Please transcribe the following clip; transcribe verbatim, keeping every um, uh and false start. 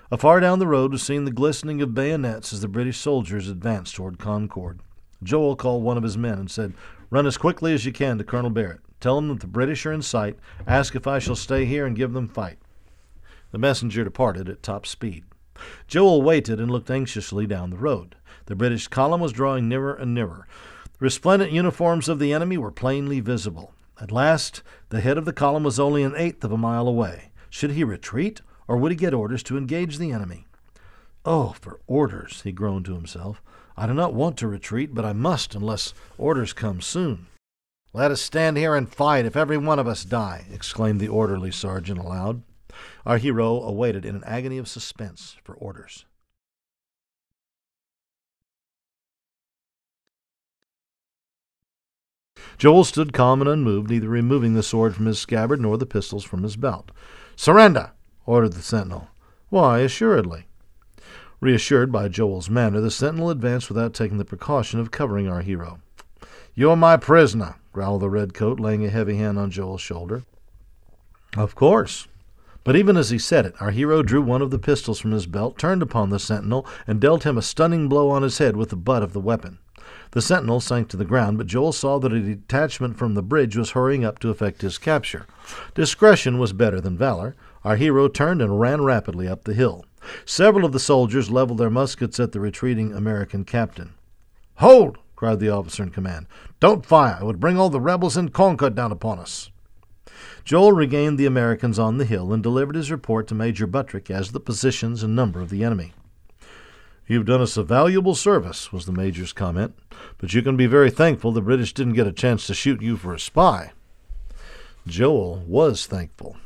Afar down the road was seen the glistening of bayonets as the British soldiers advanced toward Concord. Joel called one of his men and said, "Run as quickly as you can to Colonel Barrett. Tell him that the British are in sight. Ask if I shall stay here and give them fight." The messenger departed at top speed. Joel waited and looked anxiously down the road. The British column was drawing nearer and nearer. The resplendent uniforms of the enemy were plainly visible. At last, the head of the column was only an eighth of a mile away. Should he retreat, or would he get orders to engage the enemy? "Oh, for orders," he groaned to himself. "I do not want to retreat, but I must unless orders come soon." "Let us stand here and fight if every one of us die," exclaimed the orderly sergeant aloud. Our hero awaited in an agony of suspense for orders. Joel stood calm and unmoved, neither removing the sword from his scabbard nor the pistols from his belt. "Surrender!" ordered the sentinel. "Why, assuredly." Reassured by Joel's manner, the sentinel advanced without taking the precaution of covering our hero. "You are my prisoner," growled the redcoat, laying a heavy hand on Joel's shoulder. "Of course." But even as he said it, our hero drew one of the pistols from his belt, turned upon the sentinel, and dealt him a stunning blow on his head with the butt of the weapon. The sentinel sank to the ground, but Joel saw that a detachment from the bridge was hurrying up to effect his capture. Discretion was better than valor. Our hero turned and ran rapidly up the hill. Several of the soldiers leveled their muskets at the retreating American captain. "Hold!" cried the officer in command. "Don't fire! It would bring all the rebels in Concord down upon us." Joel regained the Americans on the hill and delivered his report to Major Buttrick as to the positions and number of the enemy. "You've done us a valuable service," was the major's comment, "but you can be very thankful the British didn't get a chance to shoot you for a spy." Joel was thankful.